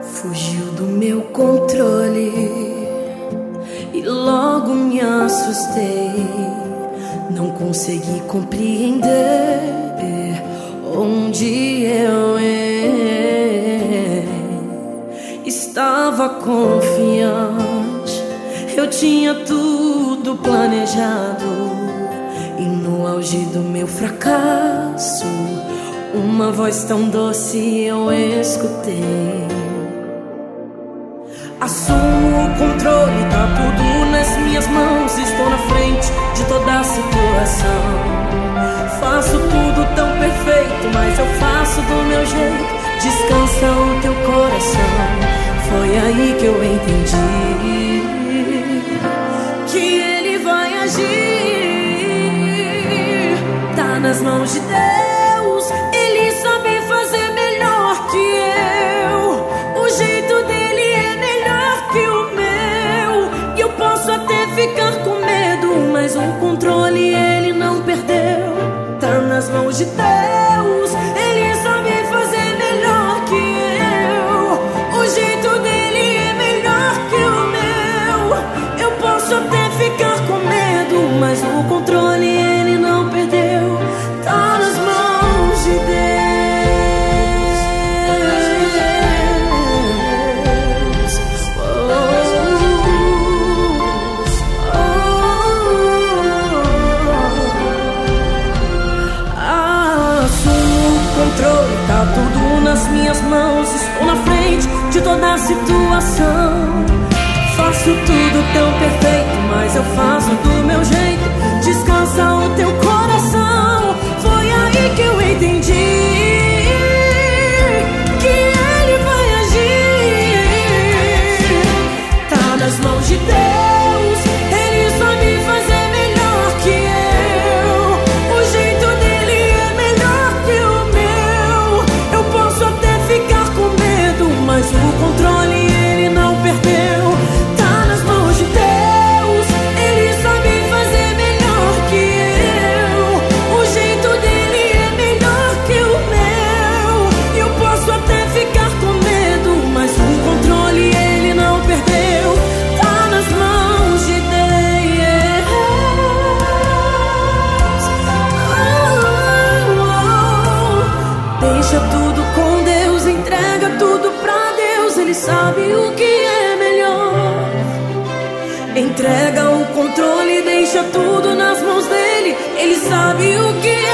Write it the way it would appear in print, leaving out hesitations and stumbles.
Fugiu do meu controle e logo me assustei. Não consegui compreender onde eu errei. Estava confiante, eu tinha tudo planejado, e no auge do meu fracasso, uma voz tão doce eu escutei. Assumo o controle, tá tudo nas minhas mãos. Estou na frente de toda a situação. Faço tudo tão perfeito, mas eu faço do meu jeito. Descansa o teu coração. Foi aí que eu entendi que ele vai agir. Tá nas mãos de Deus, ele sabe fazer melhor que eu. O jeito dele é melhor que o meu. E eu posso até ficar com medo, mas o controle ele não perdeu. Tá nas mãos de Deus, ele sabe fazer melhor que eu. O jeito dele é melhor que o meu. Eu posso até ficar com medo, mas o controle ele não perdeu. Tá nas mãos de Deus. Tá tudo nas minhas mãos, estou na frente de toda a situação. Faço tudo tão perfeito, mas eu faço do meu jeito. Descansa o teu coração. Foi aí que eu entendi que ele vai agir. Tá nas mãos de Deus, ele sabe fazer melhor que eu. O jeito dele é melhor que o meu. Eu posso até ficar com medo, mas o controle ele não perdeu. Tá nas mãos de Deus, ele sabe fazer melhor que eu. O jeito dele é melhor que o meu. Eu posso até ficar com medo, mas o controle ele não perdeu. Tá nas mãos de Deus. Deixa tudo com Deus, entrega tudo pra Deus. Ele sabe o que é melhor. Entrega o controle, deixa tudo nas mãos dele. Ele sabe o que é